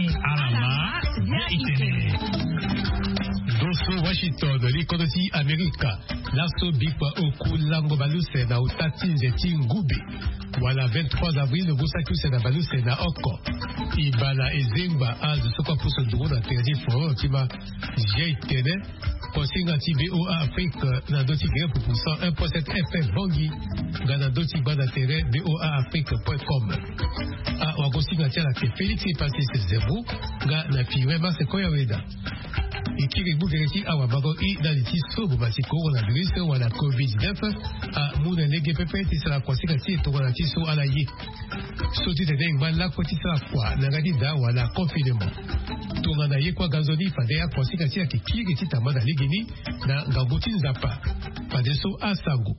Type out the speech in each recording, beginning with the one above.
Alama ya itene. Doso Washington, likonoti Amerika. Lasso bikwa oku lango baluse na utatinze tingube. Wala 23 avril, Bosaku na baluse na oko. Ibala ezengba az sokwa puso duro na terdi foro tima jeitene. Konsinga ti BOA Afrique na doti gre pour 101.7 FM Bangi. Gana doti bana tere boaafrique.com. A wakosinga tia ke Félix est passé ce zéro. Ga na fiwema se koya weda. Ikiri bugereki awa bago I na liti sobo basi coronavirus wala COVID-19 a muna lege pepe ti sala konsinga ti tokona ti so ala ye. Soti de deng ban la koti sala kwa na gadi da wala confinement. Tongana ye kwa gazoni fade ya konsinga ti ki kiri ti tamada ligini na ngaboti nzapa. Fade so asango.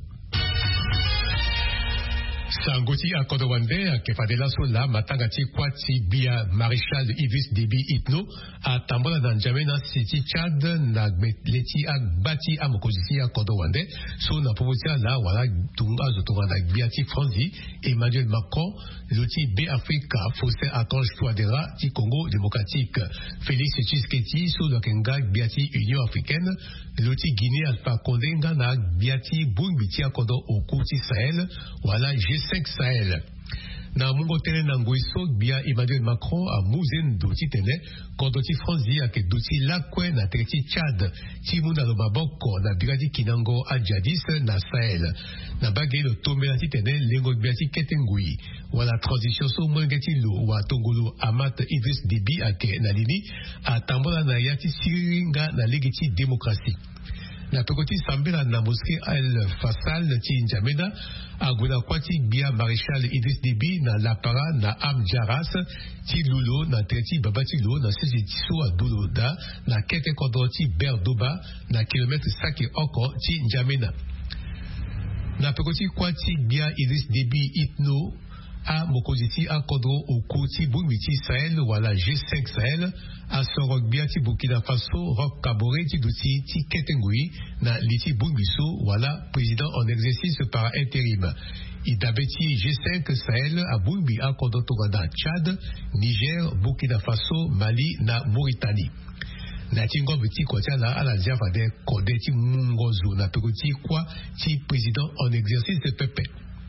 Sangoti a Kodowande, ke fadela sola, matangati kwati bia Maréchal Idriss Déby Itno, a tambola dans Jamena City Chad, na leti a bati a mokozisi a Kodowande, so na promotia la wala tunga zotonga na biati Franzi, Emmanuel Macron, l'outil B Africa, Faustin Archange Touadéra, ti Congo démocratique, Félix Tshisekedi, so na kenga biati Union africaine, l'outil Guinée Alpha Condé, na biati Boumbiti a Kodo Okuti Sahel, wala G5 Sahel. Na mungo tene na nguiso bia Emmanuel Macron a mouzen doti tene kondoti Franzi a ke doti lakwe na treti Tchad ti muna lo maboko na biradi kinango a jadis na Sahel. Na bagay lo tombe na ti tene lengo biati ketengui wala transition so mwengeti lo wa tongolo Amat Idriss Déby a ke na lini a tambola na yati siringa na legiti demokrasi. Na tokoti sambela na mosquée El Fassal ti N'Djamena a guna kwati bia Maréchal Idriss Déby na Lapara na Am Jaras ti Lulo na treti babati lo na sisi tiso a Doloda na kete kodoti Berdoba na kilometre sake oko ti N'Djamena. Na tokoti kwati bia Idriss Déby Itno a mokoziti a kodro oku ti Boumbiti Sahel wala G5 Sahel a sorok bia ti Burkina Faso Roch Kabore ti douti ti Ketengui na liti Boumbiso wala président en exercice par intérim. Idabeti G5 Sahel a Boumbi a kodro toganda Tchad, Niger, Burkina Faso, Mali na Mauritanie. Na tingo biti kotia la ala ziafa de kode ti mungozo na pekoti kwa ti président en exercice de pepe.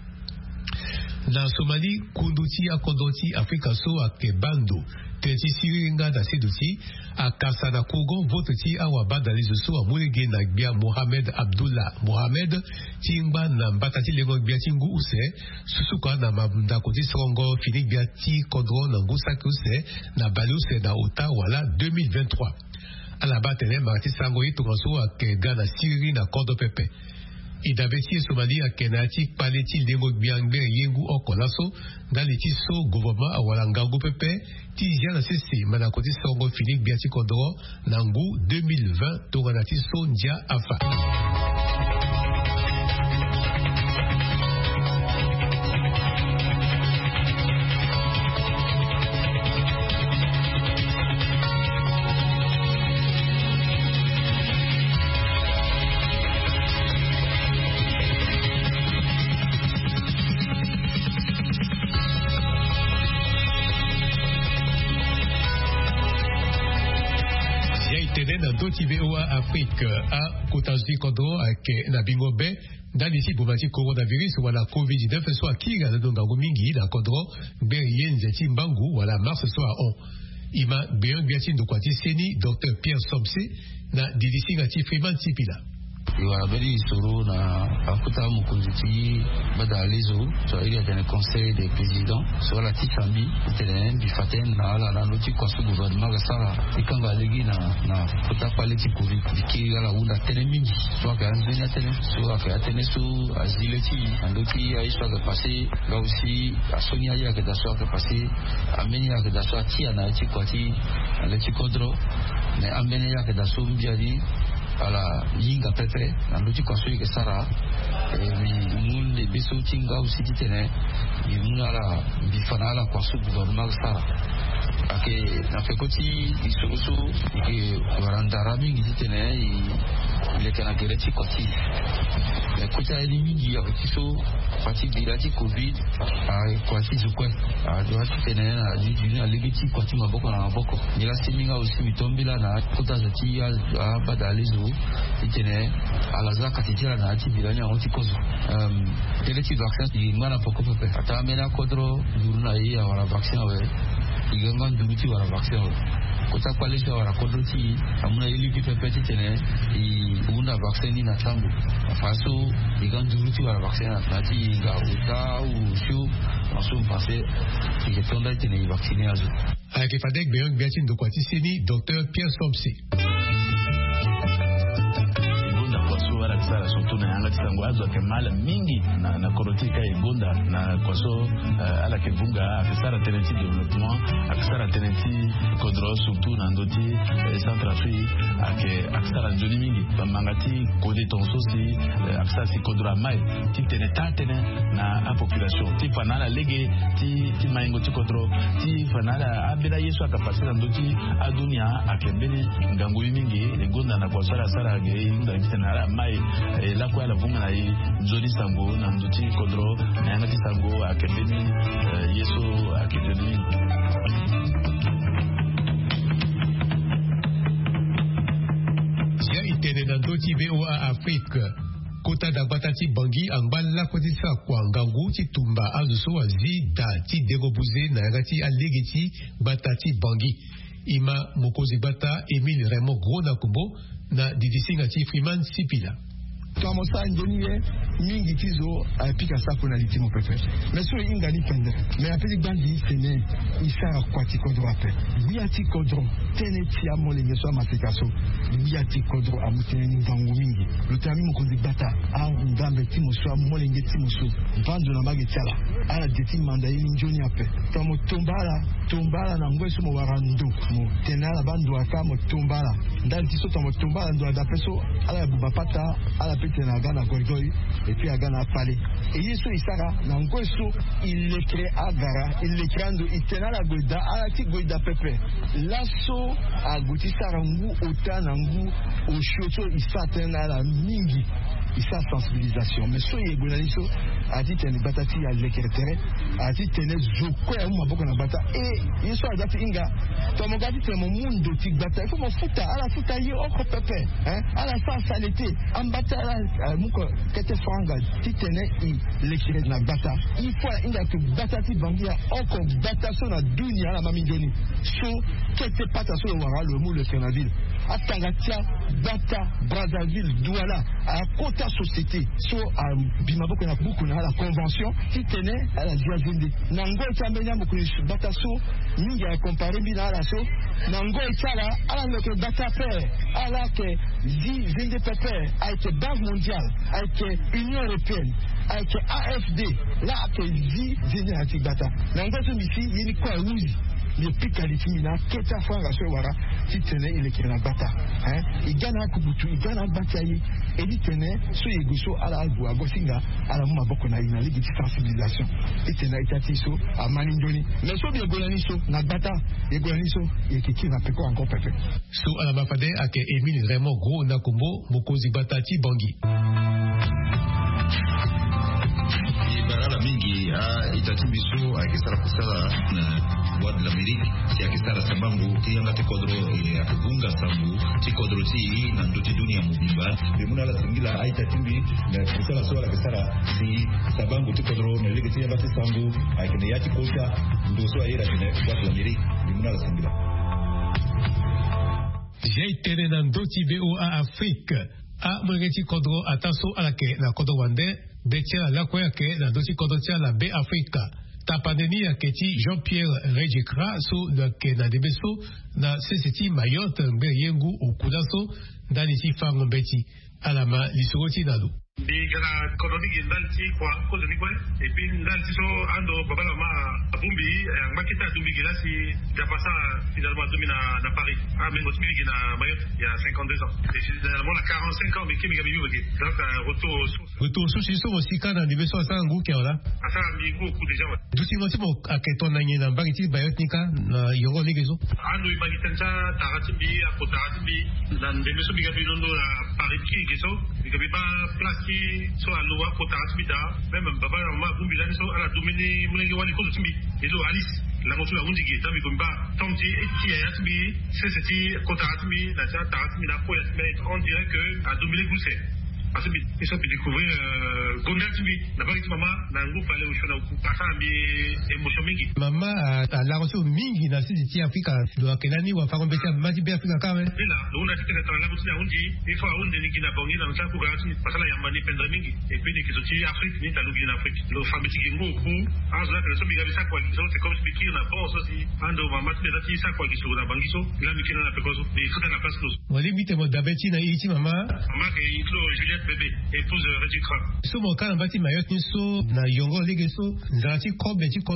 Na Somalie, kunduti a kondoti Afrika so a kebando, tenti siringa da seduti, a kasana kogon vototi a wabada lizo so a mulege na bia Mohamed Abdullah Mohamed, timba na mbatati lengo bia tingu use, susuka na mabundakoti songo finik bia ti kodro na ngusaki use, na bali use na ota wala 2023. A la batene marati sango itokanso a kega na siri na kondo pepe. Idabeti Somalie a kenati paleti lengo biangbe yengu okolaso daliti so gouvernement a walangangu pepe ti jana sese manakoti songo finik biati kodoro nangu 2020 toganati so ndia afa. BOA Afrique a Kotazi Kodo ke na Bingobe dans ici bobati coronavirus wala COVID-19 soit kiga na dongango mingi na kodro be yenze timbangu wala mars soit on ima bien biati ndokwati seni Dr Pierre Somse na didisi ngati Freeman Tipila. Iwa beri soro na akuta mukunziti badalizo so il y a un conseil des présidents sur la petite famille tenen bifaten na ala na loti kwa gouvernement ga sala ikanga legi na kuta pale ti covid ki ala unda tenen mingi so ka nzenya tenen so ka tenen so azileti andoki aisha ga passer là aussi a sonia ya ga so ka passer ameni ya ga so ti ana ti kwati ala ti kodro mais ameni ya ga so mbiari ala yinga pepe na luti kwa sui ke sara mun le beso tinga aussi tene ni mun ala bifana ala kwa su gouvernement sara ake na fekoti isurusu ke warandara mingi tene ile kana gereti koti kuta eli mingi ya kiso fati dirati covid kwati zukwe doati tene na jiji na ligiti kwati maboko na maboko nila siminga usi mitombila na kuta zati badalizo itene alaza katitira na ati bilanya oti kozo gereti vaccin ingana poko pepe ata mena kodro duruna yi ya wala vaccin we igangan duruti wala vaccin we kota kwalisha wala kodroti amuna ili kipepeti tene una vaccin ni na sambu faso igan duruti wala vaccin na ti ga uta u shu aso passé que tonda tene vacciner azu avec Fadek Beyong Biatin de Kwatiseni Dr Pierre Somsi sara surtout na yanga tsangoazo ke mala mingi na korotika igonda na kwaso ala ke bunga afisara tenenti development afisara tenenti kodro surtout na ndoti Centrafrique ake afisara joni mingi bamangati kode tonso si afisara si kodro mai ti tene na a population ti fanala lege ti maingo ti kodro ti fanala abela yesu akapasira ndoti adunia ake beni ngangu mingi igonda na kwasara sara ge inga tena mai la kwa la vunga na nzoni sango na nduti kodro na yangati sango akendeni yeso akendeni ya itene na ndoti VOA Afrique kota da batati bangi angbala kodisa kwa ngangu ti tumba azuso wazi da ti degobuze na yangati alegeti batati bangi ima mokozi bata Emile Raymond Grona Kumbo na didisinga ti Freeman Sipila Kamosa njoniye mingi tizo pika sapo na litimo pepe. Meso inga ni pende. Me apeli bandi sene isara kwati kodro ape. Biati kodro tene tia mole ngeso masikaso. Biati kodro amutene ngangu mingi. Lutami mukozi bata a ngambe timoso mole nge timoso. Bando na mage tiala. Ala deti manda yi njoni ape. Tomo tombala na ngweso mo warando. Mo tenala bando aka mo tombala. Ndali tiso tomo tombala ndo adapeso ala bubapata ala na gana gorgoi et puis agana pale et yeso isara na ngoso il le crée agara il le crando itena goida ala ti goida pepe laso aguti sarangu otana ngu oshoto isatena la mingi isa sensibilisation mais so yegolaniso ati tene batati ya lekretere ati tene zoko ya maboko na bata et yeso adati inga tomogati temo mundo ti bata il faut mo futa ala futa yi oko pepe ala sa salete ambata ala muko kete franga ti tene i lekre na bata il faut inga ke bata ti bangia oko bata so na dunia ala mamindoni so kete pata so wara le mu le Canaville atangatia bata Brazzaville Douala a kota société so bimaboko na buku na la convention qui tenait à la diazende nango chamenya mukuri bata so mingi a comparer bina la so nango chala ala le bata paix ala ke zinde pepe avec Banque mondiale avec Union européenne avec AFD là que zinde ati bata nango so misi yini kwa uzi le pikaliti mina keta franga so wara ti tene ile kirana bata igana kubutu igana bata yi edi tene so yeguso ala albu agosinga ala mu maboko na ina ligi sensibilisation itena itati so amani ndoni mais so bien golani so na bata e golani so e kiki na peko encore perfect so ala mafade ake Emile Raymond Grona Kumbo mokozi batati bangi barala mingi itati biso akisara kusala na Bois de l'Amérique, si akisara sabangu tianga tikodro akubunga sambu tikodro ti na ndoti dunia mubimba bimuna la singila aita timbi na kusala sola akisara si sabangu tikodro na ligi tianga ti sambu akine yati kota ndoso aira kine Bois de l'Amérique bimuna la singila j'ai tene na ndoti VOA Afrique a mwengeti kodro ataso alake na kodro wande betia la kweke na ndoti kodro tia la B Africa tapandeni ya keti Jean-Pierre Rejikra so na ke na debeso na seseti Mayotte mbe yengu okudaso ndani ti fango beti alama lisogoti nalu Bigala koloni gendalti kwa kozo ni kwa et puis ndalti so ando babala ma bumbi makita dumbi gelasi japasa finalement domina na Paris même aussi bigi na Mayotte il y a 52 ans et finalement à 45 ans mais qui bibi bibi donc retour sushi so aussi kana ni beso asa ngu ke wala asa mi beaucoup déjà dusi mo timo aketo na nyina mbangiti bayotnika na yongo legezo ando ibagitanza taratimbi akotatimbi na ndemeso biga bilondo na Paris ki geso biga ba place so aloa kotatimbi même baba ma bumbi la so ala domini mulenge wali ko timbi ezo alice la moto la undige tabi komba tomti eti ya timbi c'est kotatimbi la tatimbi la ko ya on dirait que a dominer gousset parce que ils sont découvrir Gonda timbi na baki mama na ngufa le ushona ukupata mbi emotion mingi mama la reso mingi na sisi Afrika do akenani wa farombeta maji be Afrika kama ila una tikena tala muti na undi ifo unde ni kina bongi na mtaka kugati pasala ya mani penda mingi et puis ni kizoti Afrique ni talugi na Afrique lo famiti kingo ku azla que so biga bisa kwa kizo c'est comme si na bon aussi ando mama tena ti sa kwa kizo na bangiso la mikina na pekozo ni futa na place close wali bite mo dabeti na ichi mama ke itlo Juliette bébé épouse Redikra so mo kana bati Mayotte so na yongo legeso nzati kobe ti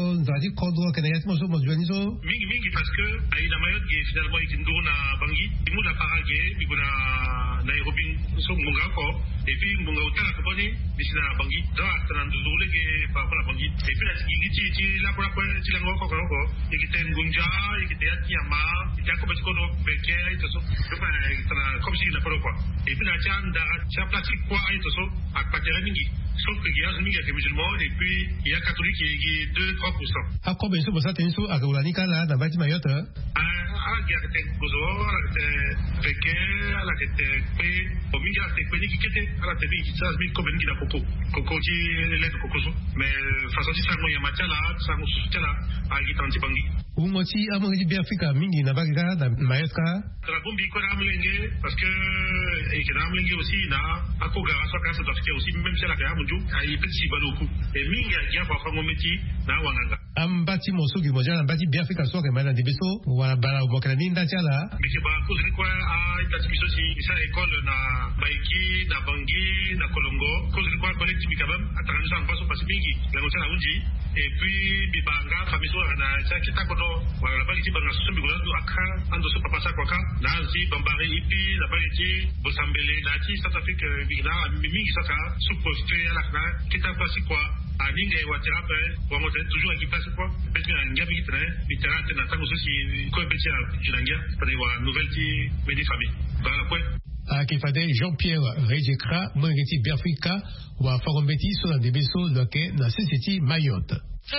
kodro kana yatmo so mo jwani so mingi parce que aina Mayotte finalement ikindo na bangi imuda parage iguna Nairobi so munga ko et puis munga utala ko boni bisina bangi da tananduzule ke pa la bangi et puis la ti la ko ti la ngoko ko ikite ngunja ikite yama ikako ba ko do beke to so tana comme si na ko et puis la chanda cha plastique quoi to so akpatera mingi sauf que il y a mingi que musulman et puis il y a catholique qui est 2-3%. A combien so bosa tenso agulani kala na bati Mayotte il y a que gozo la beke la que pe o mingi la que ni kete ala te bi sa mi ko bengi na koko ti le koko so mais façon si ça mo ya matala ça mo sutela a gitanti bangi umoti amongi bi Afrika mingi na bagi na Mayotte la bombi ko na mlenge parce que et que na mlenge aussi na akoga so ka sa doit aussi même si la ka munju ai petit baloku et mingi ya kwa kwa meti na wanganga ambati mosugi moja ambati bi Afrika so ke mana dibeso wala bala bokana ninda chala mais ba ko ni kwa a itatibiso si sa école na baiki na bangi na kolongo ko ni kwa collectif quand même atana sa passo passe mingi la ngotala unji et puis bibanga famiso na sa kitakodo wala la baiki banga so mbigolo aka ando so papa sa kwa ka nazi bambare ipi la baiki bosambele na ti South Africa bigina mingi saka supposé ala kana kitako si kwa aninga watera pe wango toujours équipé c'est quoi peut-être un gabi qui traîne littéral tena tango ceci ko betia jinangia pour une nouvelle ti medi famille voilà quoi akifade Jean-Pierre Redikra mangeti bi Afrika wa farombeti so na debeso loke na sisi Mayotte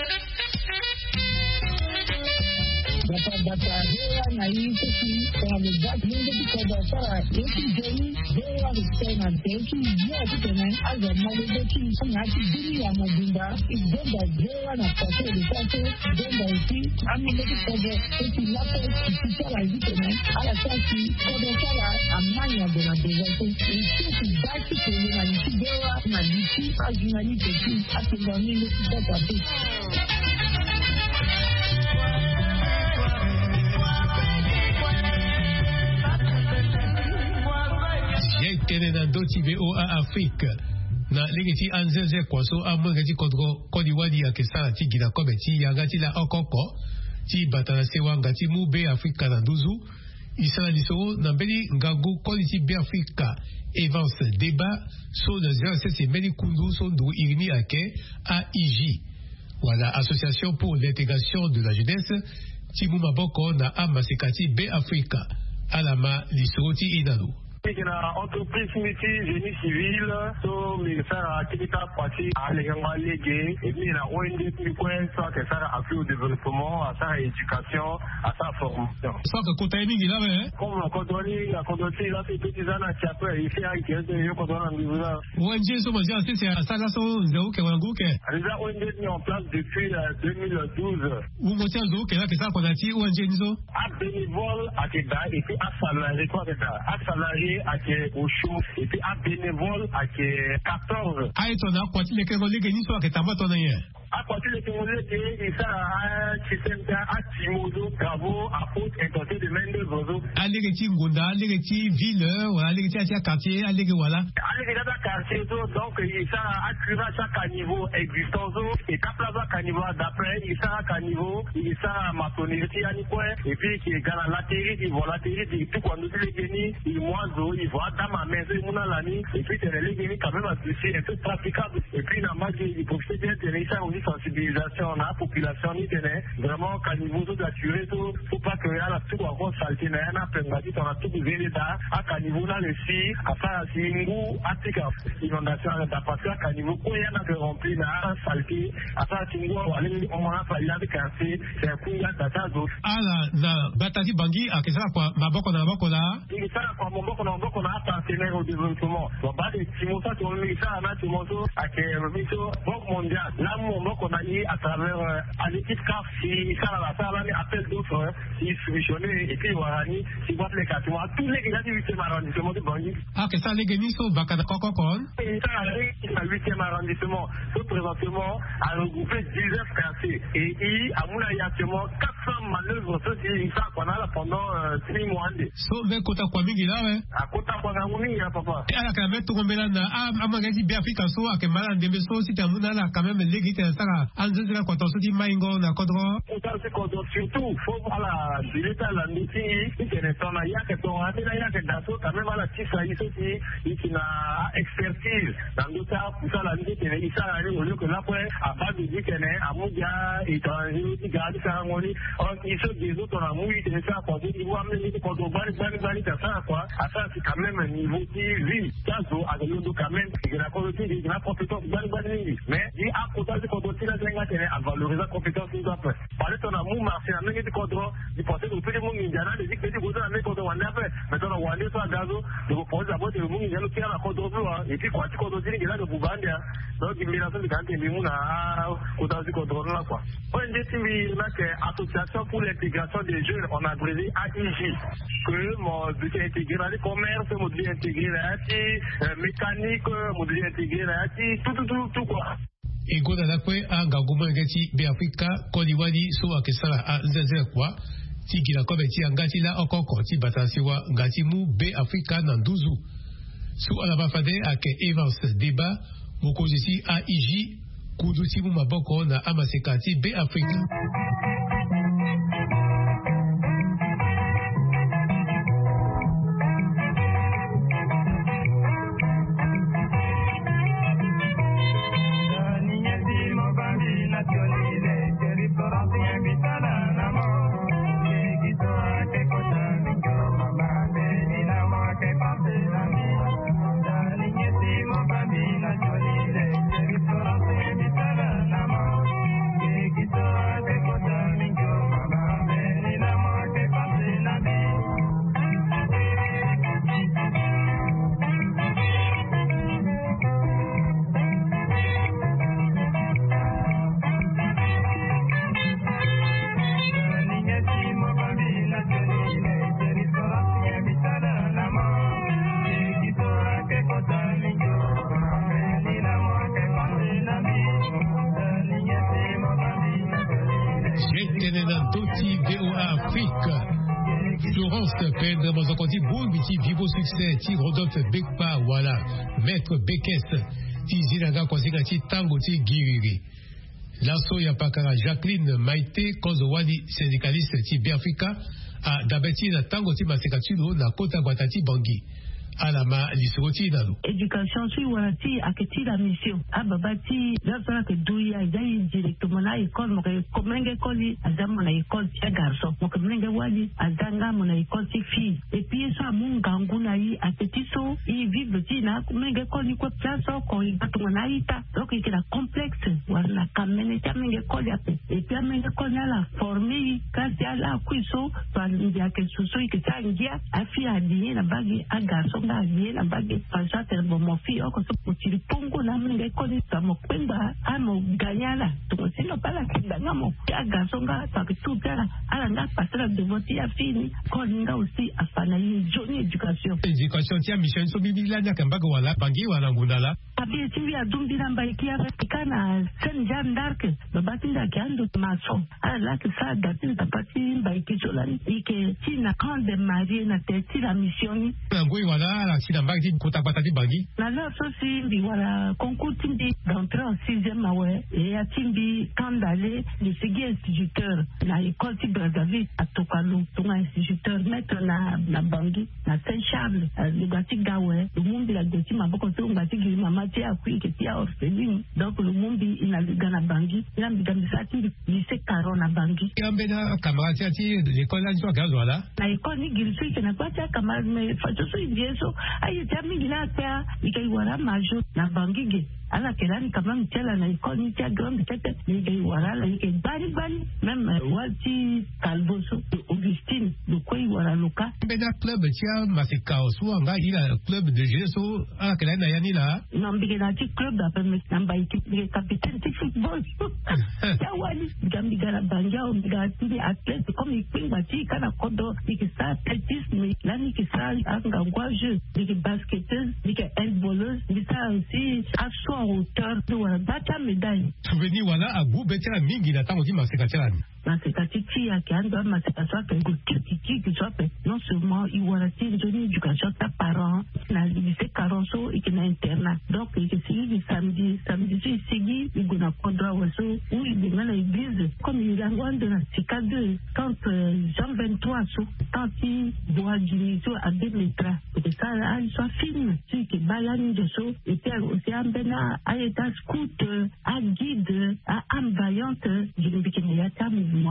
Bata hewa na hii sisi kwa mudaki mungu kwa basara yeki jeni hewa rikena teki ya kitene aza malebeki ngati dini ya mabunda igenda hewa na pate lipate genda iti ameleki kodo eti lapo kisala kitene ala sasi kodo sala amanya de la devote iti baki kwenye na niti hewa na niti ajinani teki atendani leki kodo ati tene na doti BO a Afrique na legeti anzeze kwaso amwegeti kodro kodiwadi ya kesana ti gina kometi ya ngati la okoko ti batana sewa ngati mu be Afrika na duzu isana liso na mbeli ngagu koliti be Afrika Evans débat so de 07 mbeli kundu so ndu irini ake AIJ wala Association pour l'intégration de la jeunesse ti mu maboko na amasekati be Afrika alama liso ti inalu Kena entreprise miti génie civil so mi sara aktivita kwati aleganga lege et puis na ONG qui point ça que ça appui au développement à sa éducation à sa formation ça que kota mingi là mais comme la condoni là c'est petit zana qui après il fait un qui est yo condona ndivula ONG so mo c'est ça là so nzou ke wangu ke déjà ONG mis en place depuis 2012 ou mo tia nzou ke là que ça qu'on a ti ONG nizo à bénévole à Québec et puis à salarié quoi que ça à salarié ake Osho et puis à bénévole ake 14. Aïe ton a quoi les Congolais qui soit que t'as pas ton aïe. À partir de Congolais qui ça a Chisemta à Timozo Bravo à faute intenté de main de Zozo. Allez que Ngunda, allez que ville, allez que quartier, allez que voilà. Allez que dans quartier donc il ça a accuré chaque niveau existant et Kaplaza caniveau d'après il ça à niveau il ça maçonnerie à quoi et puis qui est dans la terre il voit la terre tout quand nous les génie il moiseau il voit dans ma maison mon l'année et puis les génie quand même associé un peu praticable et puis dans ma il profite bien de ça aussi sensibilisation à la population ni tenait vraiment qu'à niveau de assurer tout faut pas que à la tout encore salté na na pengati on a tout besoin là à niveau là le si à faire singu atika inondation à passer à niveau quoi y a de rempli là salté à faire singu aller on a pas il a de casser c'est un coup là data zo ala na bataki bangi akisa kwa maboko na maboko là il ça kwa maboko na maboko na partenaire au développement donc ba de timosa to mi ça na timoso ake miso banque mondiale là mon maboko na à travers à l'équipe CAF si ça la salle mais appel d'offres il solutionné et puis voilà ni si vous les quatre mois tous les gars du 8e arrondissement de Bangui que ça les gagner so bakana kokokon et ça à 8e arrondissement tout présentement a regroupé 19 quartiers et il a mon actuellement 400 manœuvres ceci ça qu'on a là pendant 3 mois so mais kota kwa mingi là ouais à kota kwa nguni papa et ala quand même tout combien là a magazi bien Afrique so akemala ndembe so si tamuna là quand même les gars ça anzira kwa tosuti maingo na kodro c'est kodro surtout faut voilà l'état la miti il tona ya que ton atena ya que daso quand même la tisa ici il a expertise dans le cas pour ça la miti il ça aller au lieu que là après à bas de dire que à mudia et étranger qui garde ça ngoni il se des autres on a mouillé de ça pour dire il voit même les kodro bari ça quoi à ça c'est quand même un niveau qui vit daso à le quand même il a qualité il a compétence bari mais il a côté kodro à valoriser la compétence nous après. Parler ton amour marché à mener du contrôle, du pensée de tout le monde indiana, de dire que tu voudrais amener contre on après. Maintenant on va aller sur gazo, de vous poser d'abord le monde indiana qui a la contrôle et puis quand tu contrôles il est là de Boubandia. Donc il y a des gens qui viennent à côté du contrôle là quoi. On dit que association pour l'intégration des jeunes on a brisé AIJ que mon but est intégré dans le commerce, mon but est intégré là, mécanique, mon but est intégré là, tout quoi. Ego na kwe anga guma ngati be Afrika koliwadi so akesala a nzeze kwa tiki la kometi ngati la okoko ti batasiwa ngati mu be Afrika na nduzu so ala bafade ake Evans Deba mokozisi AIJ kuduti mu maboko na amasekati be Afrika. Vivo succès, ti Rodolphe Bekpa, voilà, maître Bekes, ti Zinaga Kwasigati Tango ti Giriri. Lasso Yapakara Jacqueline Maïté, Kozowani, syndicaliste ti Biafrika, a Dabeti na Tango ti Masekatulo na Kota Guatati Bangui. Alama lisoti nalo. Éducation sur warati aketi la mission. Ababati lazara ke douya zai directement na école mo komenge koli azama na école ti garçon. Mo komenge wali azanga mo na école ti fille. Et puis ça mon ganguna yi aketi so i vive ti na komenge koli ko place ko i batuna ita. Donc il est complexe wala kamene ta menge koli ape. Et puis menge koli la formé kasi ala kuiso pa ndia ke suso i ke tangia afi adie na bagi a garçon nga ye na bagi pasha te mo fi o ko so putiri pongo na mnge ko ni samo kwenda amo ganyala to sino pala kinga ngamo ya gasonga pakitutara ala nga pasara de voti ya fini ko nga aussi afana yi joni education tia mission so bibila nya kamba wala bangi wala ngundala abi tivi adumbi na mbaikia kana senjan dark babatinda kando maso ala que ça datin tapati mbaiki solani ike tina kande marie na teti la mission ngoi wala la tina mbaki kutapata di bangi na la so si bi wala concours timbi d'entrer en 6e awe et a timbi kandale le sigi instituteur na école de Brazzaville à Tokalo ton instituteur maître na bangi na Saint-Charles le gati gawe le monde la gati maboko to ngati gi mama ti akui ke ti orpheline donc le monde ina le gana bangi ina mbigamisa ti lycée Caron na bangi kambena camarade ti l'école là tu gazo là na école ni gilsu ke na kwa ta camarade me fato so idieso ayi ti amingina ta ikai wara majo na bangi ge ala kelani kama mtela na école ni tia grande tete ni ge wara la ike bani même wati Calvoso Augustine de koi wara loka bena club tia masika osuanga ila club de jeso ala kelani na yani la nambigena ti club da me namba iki capitaine ti football ya wali gambigana banja o migati athlète comme ipinga ti kana kodo ikisa athlétisme lani kisa anga ngwaje dik basketteuse dik handballeuse bisa aussi action en hauteur de wala bata médaille souvenir wala abu betela mingi na tango ti masika tirani masekatiti yake ando masekatiti yake qui soit non seulement il y a une journée d'éducation par parents na lycée Caronso et qui na internat donc il est samedi il seguit il gona kodra waso où il est dans l'église comme il a de la CK2 quand Jean 23 so quand il doit dîner à deux metra et ça il soit film qui balani de so et puis aussi en bena à état scout à guide à ambayante je ne sais pas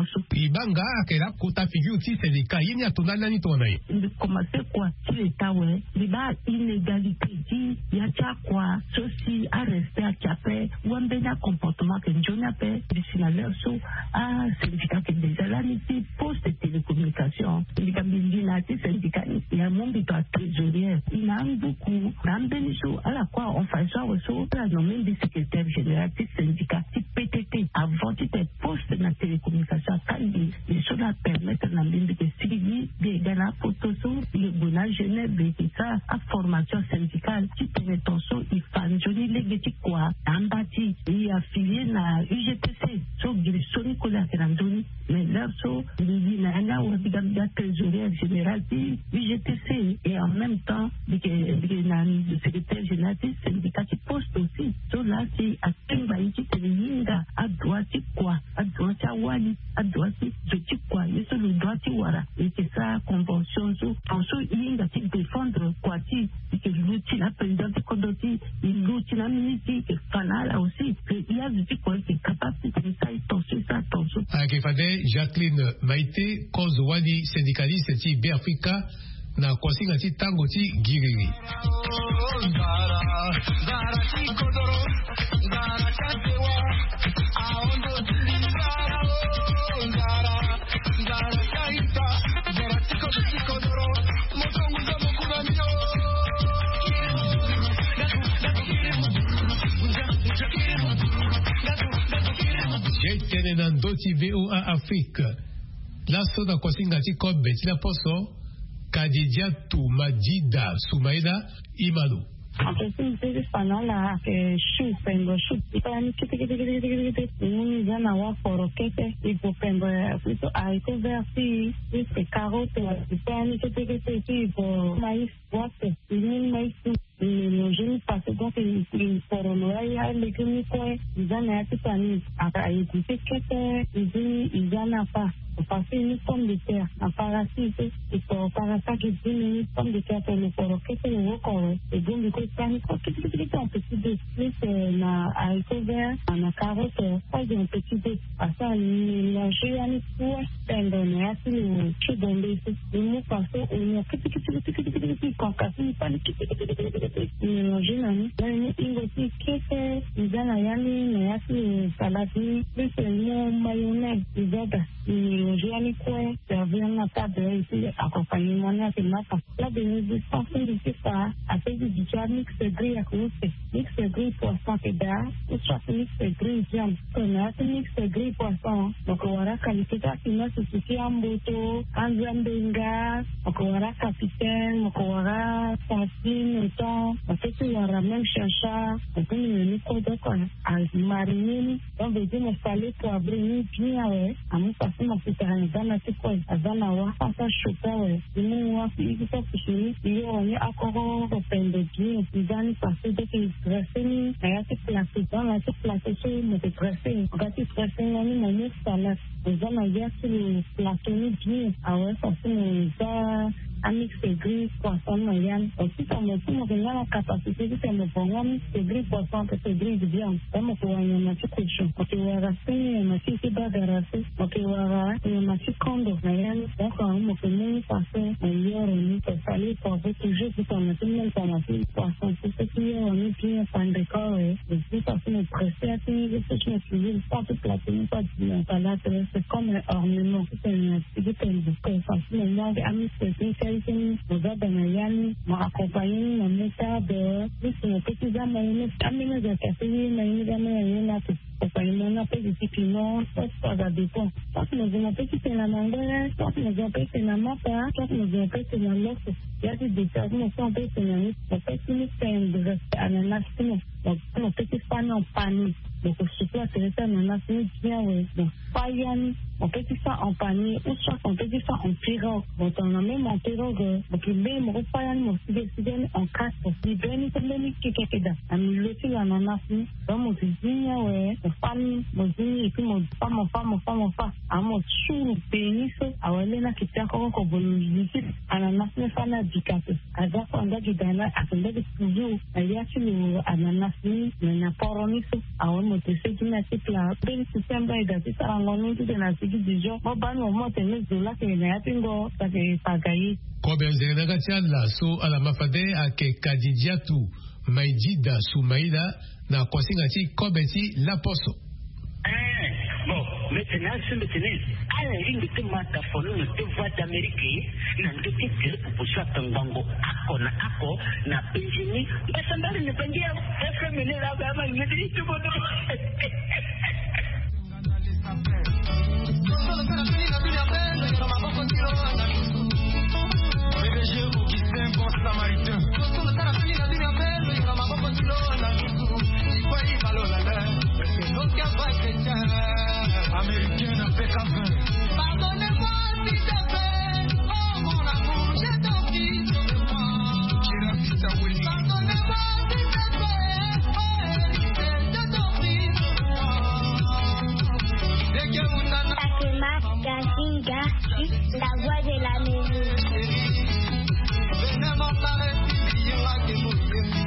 ibanga akela kota figure ti syndicat yini atonala ni tona yi commencer quoi si l'état ouais liba inégalité di ya cha quoi ceci à rester à capé ou un bena comportement que je n'appelle dessinateur so à syndicat que déjà là ni poste de télécommunication il y a des syndicats il y a mon bito trésorier il a beaucoup d'ambeniso à la quoi on fait ça aussi la nommer du secrétaire général du syndicat du PTT avant de poste de télécommunication kandi cela permettre na mbindi que suivi de la photo le bona Genève de ça à formation syndicale qui te tension il fanjoni legeti quoi ambati il affilié na UGTC so grisoni kola kerandoni mais là so il na na ou bigam trésorier général du UGTC et en même temps le secrétaire général du syndicat qui poste aussi so là c'est à Timbaï qui te linga à droite quoi à droite wali à droite je dis quoi il se le droit wara et que ça convention so en so inga ti défendre quoi ti que l'outil la présidente Kodoti il l'outil la ministre que fanala aussi que il y a du quoi qui est capable de ça attention avec fade Jacqueline Maïté cause wali syndicaliste ti Africa na kwasinga ti tango ti giriri J'ai nan doti VOA Afrique la soda kwasinga ti kobe ti la poso Kadidia Tumadida Sumaida Imano. En fait, c'est pendant la chute, pengo chute, il faut aller kiti, nous y en avoir pour roquette, il faut pengo plutôt à écoverser, c'est carotte, il faut aller kiti, pour maïs, boîte, il maïs. Nos jeunes parce donc ils pourront noyer les cliniques, ils en ont tout année à écouter ils en ont pas. Parce une pomme de terre, en parasite, et pour parasite, ils disent une pomme de terre pour le corps, qu'est-ce que le corps, et donc, du coup, un petit peu plus, à écouvert, en carotte, pas un petit peu, parce que manger un coup, pendant à tout le chou dans les mots, parce qu'on a petit, concassé, pas le manger l'année, il aussi, qu'est-ce ils en ont, il y a salade, plus le mayonnaise, ils ont technologie ni quoi servir na table ici accompagnement na mapa la bénédiction de ça après du mix gris à cause mix gris poisson peda ou soit mix gris viande connaît mix gris poisson donc wara qualité ta fina susi amboto anzambenga wara capitaine wara sardine temps peut-être wara même chacha on ni quoi donc à mariner on veut dire installer pour abrir bien ouais à mon passer ma dans la quoi azana wa pasa chopa ouais ni wa qui ça fichi il on est encore open de bien puis passer de dressing à cette place dans la place sur me dressing quand tu dressing on est même salade on a bien sur le plateau bien ah ouais ça c'est ça un mix gris poisson moyen aussi comme on a la capacité de faire le bon mix gris poisson que c'est gris de viande comme on a une petite cochon ok on va faire une petite bagarre ok on va une petite condo moyen donc on peut même passer meilleur ni que ça les pour toujours tout en même information poisson c'est ce qui on est bien en décor et c'est ça c'est pressé à tenir ce que je suis pas tout plateau pas de salade c'est comme un ornement c'est une petite que facilement un mix nous avons accompagné mon état de plus petits amis amener de café mais accompagnement n'a pas de discipline ça va dépendre quand nous avons petit c'est la mangue quand nous avons petit la mapa quand nous avons petit la l'os il y a des détails nous sommes petit la petit c'est de ananas donc nos petits panneaux en panier donc surtout c'est ça ananas bien oui donc payan on peut dire ça en panier ou soit on peut dire ça en pirogue donc on a même en pirogue donc il met mon payan mon décidé en quatre il donne comme les qui da ami le ti ananas donc mon disait ouais femme mon dit et puis mon femme à mon chou pénis à walena qui t'a encore comme bolivie ananas ne fait pas du café à ça on a du dana à ce de toujours il y a sur ananas na poroni à on monte c'est une petite là ben système d'aide ça on dit de la dijon on va nous monter les dollars que il y a pingo ça que pagayi Kobenzena gatiala so ala mafade ake Kadidiatu Maïdida Soumaïda na kwasingati kobeti la poso. Bon, maintenant, à la ligne de matafono, de voix d'Amérique, n'a de titre pour soit un bango, ako, na penjini, mais ça n'a pas dit, est-ce que mener la gamme, il me dit tout le monde. Américaine avec un vin. Pardonnez-moi si j'ai fait, oh mon amour, j'ai ton fils de moi. Pardonnez-moi si j'ai fait, oh héritier, j'ai ton fils de moi. Takema, Gazinga, la voix de la musique. Venez m'embarrer, si il y aura des mots.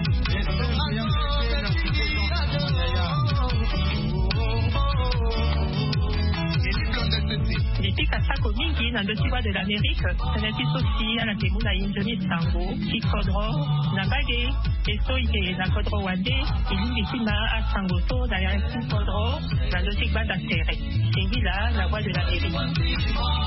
Depuis Kasako mingi na ndotiwa de l'Amérique, teneti sosi ala temuna injoni sango, kikodro, na bage, eso ike na kodro wande, ilingi tima a sango to na ya kikodro, na ndotik banda tere. Sengila, la voix de l'Amérique.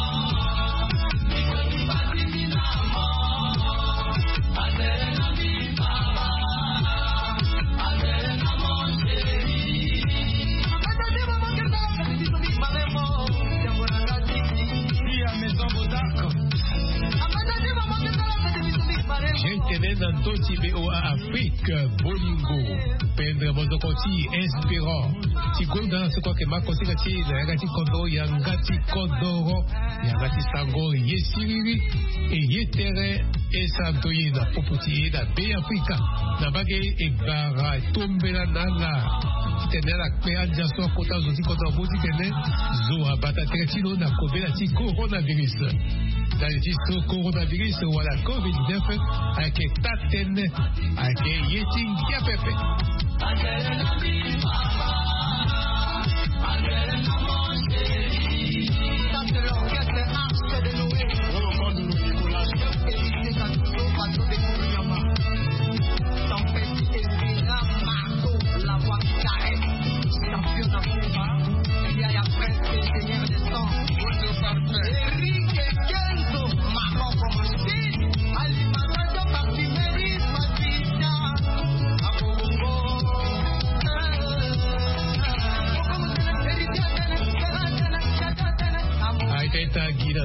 Gente Nantoti BOA Afrique, Bolingo, Pendre Mozokoti, Inspirant, Tigonda, c'est quoi que ma conséquence, Yagati Kodo, Yangati Kodoro, Yagati Sango, Yesiri, et Yetere, et Santoyena, Poputi, la Bay Africa, Nabage, et Bara, Tombela Nana, Titenela, Péanja, soit Kota, Zoti Kodo, Botitene, Zoa, Batatetino, Nakobela, Coronavirus. Dans le titre coronavirus ou à la COVID-19 avec Tatene, avec Yeting Kiapepe.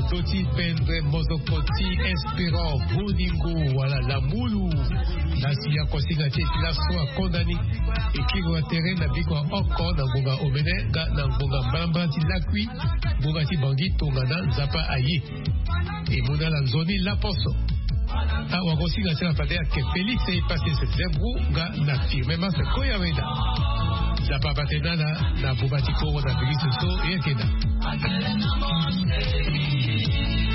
Doti Pendre Mozokoti Espérant Boningo wala la Moulou nasi ya kosinga te la so condamné et qui va terrain na biko encore na ngonga omene ga na ngonga mbamba ti lakui ngonga ti bangi tongana nzapa ayi et mona la zone la poso a wakosinga sera pade ke Félix est passé ce zebro ga na firme ma se koya weda nzapa batena na bobati ko na bigi so et keda